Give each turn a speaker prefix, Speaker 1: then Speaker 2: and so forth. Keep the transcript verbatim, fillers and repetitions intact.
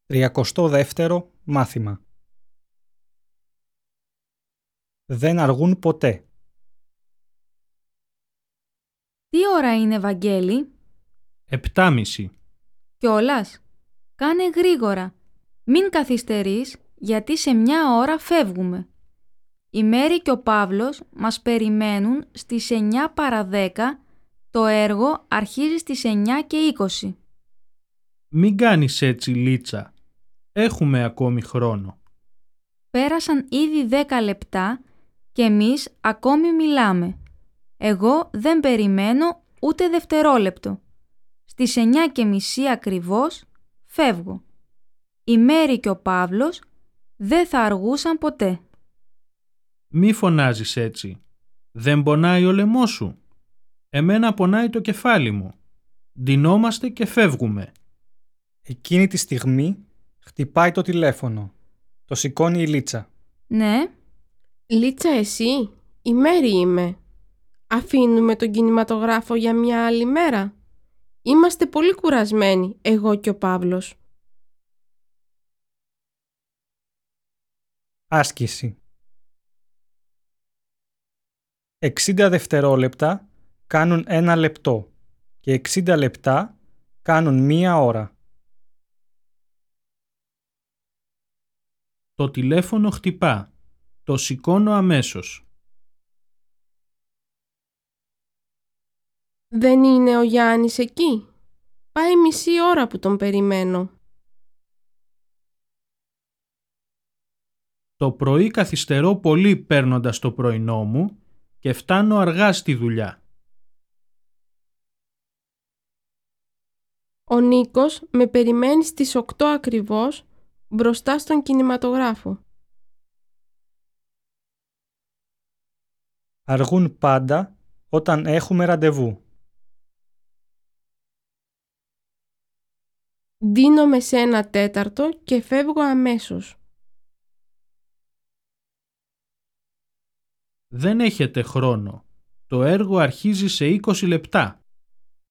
Speaker 1: Τριακοστό δεύτερο μάθημα. Δεν αργούν ποτέ.
Speaker 2: Τι ώρα είναι, Βαγγέλη?
Speaker 3: Επτάμιση.
Speaker 2: Κιόλας. Κάνε γρήγορα. Μην καθυστερείς, γιατί σε μια ώρα φεύγουμε. Η Μέρη και ο Παύλος μας περιμένουν στις εννιά παρά δέκα. Το έργο αρχίζει στις εννιά και είκοσι.
Speaker 3: Μην κάνεις έτσι, Λίτσα. Έχουμε ακόμη χρόνο.
Speaker 2: Πέρασαν ήδη δέκα λεπτά και εμείς ακόμη μιλάμε. Εγώ δεν περιμένω ούτε δευτερόλεπτο. Στις εννιά και μισή ακριβώς φεύγω. Η Μέρη και ο Παύλος δεν θα αργούσαν ποτέ.
Speaker 3: Μη φωνάζεις έτσι. Δεν πονάει ο λαιμός σου? Εμένα πονάει το κεφάλι μου. Ντυνόμαστε και φεύγουμε.
Speaker 1: Εκείνη τη στιγμή χτυπάει το τηλέφωνο. Το σηκώνει η Λίτσα.
Speaker 2: Ναι.
Speaker 4: Λίτσα, εσύ? Η Μέρη είμαι. Αφήνουμε τον κινηματογράφο για μια άλλη μέρα? Είμαστε πολύ κουρασμένοι, εγώ και ο Παύλος.
Speaker 1: Άσκηση. εξήντα δευτερόλεπτα κάνουν ένα λεπτό και εξήντα λεπτά κάνουν μία ώρα.
Speaker 3: Το τηλέφωνο χτυπά. Το σηκώνω αμέσως.
Speaker 4: Δεν είναι ο Γιάννης εκεί? Πάει μισή ώρα που τον περιμένω.
Speaker 3: Το πρωί καθυστερώ πολύ παίρνοντας το πρωινό μου και φτάνω αργά στη δουλειά.
Speaker 4: Ο Νίκος με περιμένει στις οκτώ ακριβώς μπροστά στον κινηματογράφο.
Speaker 1: Αργούν πάντα όταν έχουμε ραντεβού.
Speaker 4: Ντύνομαι σε ένα τέταρτο και φεύγω αμέσως.
Speaker 3: Δεν έχετε χρόνο. Το έργο αρχίζει σε είκοσι λεπτά.